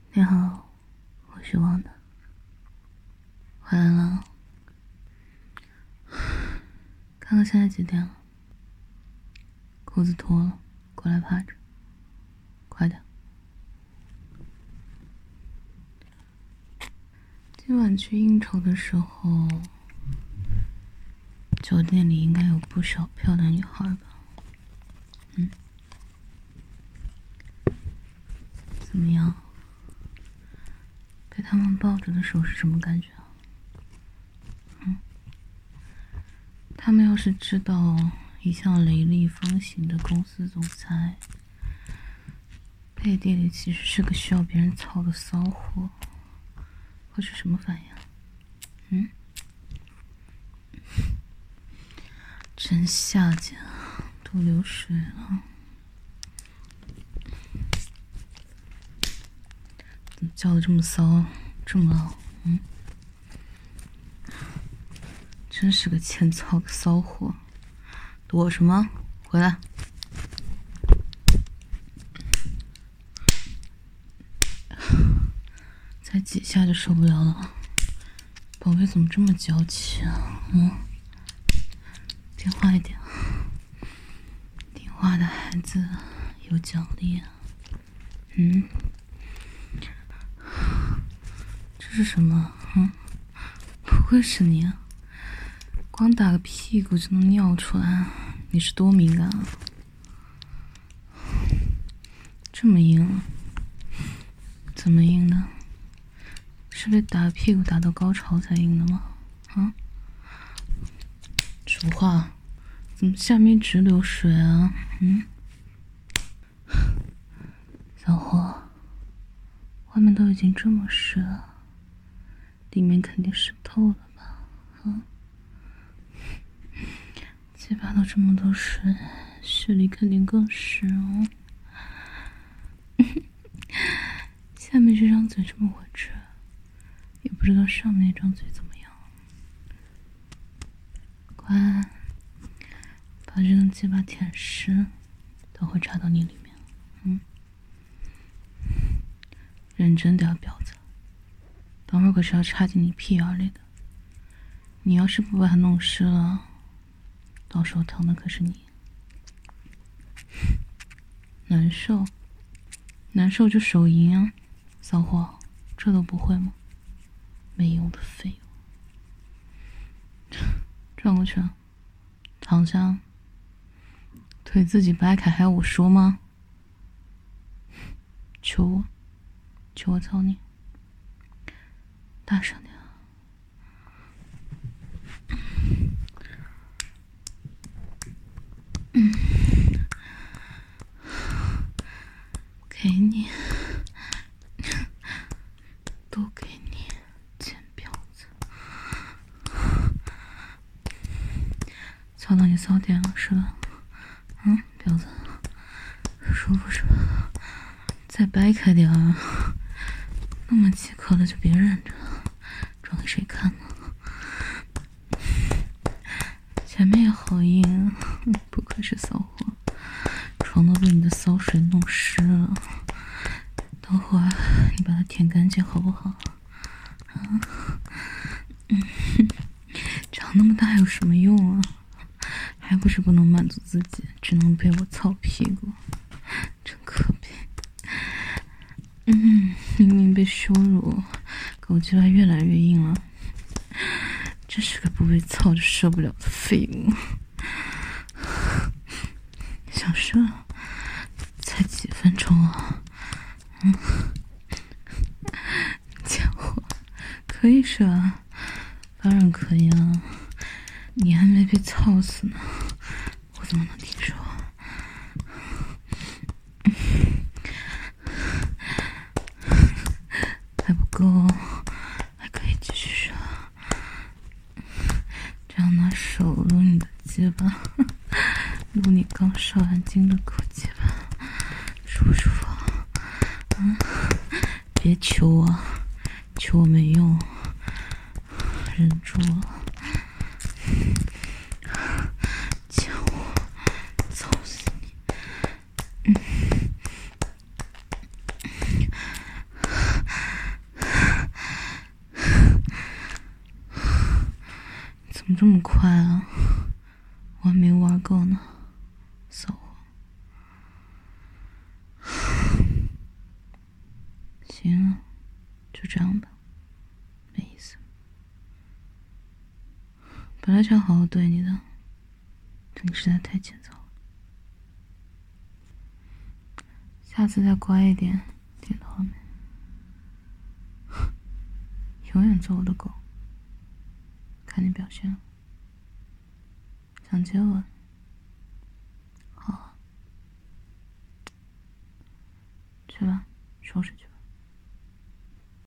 你好，我是汪的，回来了。看看现在几点了？裤子脱了，过来趴着，快点。今晚去应酬的时候，酒店里应该有不少漂亮女孩吧？怎么样？被他们抱着的时候是什么感觉啊？他们要是知道一向雷厉风行的公司总裁，背地里其实是个需要别人操的骚货，会是什么反应？真下贱啊，都流水了。怎么叫的这么骚，这么老？真是个欠操的骚货！躲什么？回来！才几下就受不了了。宝贝怎么这么娇气啊？听话一点，听话的孩子有奖励啊。这是什么？不会是你啊？光打个屁股就能尿出来，你是多敏感啊？这么硬，怎么硬的？是被打屁股打到高潮才硬的吗？说话，怎么下面一直流水啊？小伙，外面都已经这么湿了，里面肯定湿透了吧？鸡巴都这么多水，血里肯定更湿哦。下面这张嘴这么回事，也不知道上面那张嘴怎么样。快，把这根鸡巴舔湿，都会插到你里面。认真点，婊子，等会儿可是要插进你屁眼里的。你要是不把它弄湿了，到时候疼的可是你。难受，难受就手淫啊！骚货，这都不会吗？没用的废物！转过去，躺下，腿自己掰开，还要我说吗？求我，求我操你！大声点！给你，都给你，贱婊子！操到你骚点了是吧？婊子，舒服是吧？再掰开点啊！那么饥渴的就别忍着，装给谁看呢？前面也好硬，不愧是骚货，床都被你的骚水弄湿了。等会儿你把它舔干净好不好？长那么大有什么用啊？还不是不能满足自己，只能被我操屁股，真可悲。明明被羞辱，狗鸡巴越来越硬了，真是个不被操就受不了的废物。想射？才几分钟啊？家伙，可以射啊，当然可以啊。你还没被操死呢，我怎么能听说？还不够，还可以继续射。这样拿手撸你的鸡巴，撸你刚上完精的狗鸡巴，舒不舒服？别求我，求我没用，忍住了。叫我操死你！ 怎么这么快啊？我还没玩够呢，骚货。行啊，就这样吧，没意思。本来想好好对你的，但你实在太欠揍了。下次再乖一点，听到了没？永远做我的狗，看你表现了。想接吻？好啊，去吧，收拾去。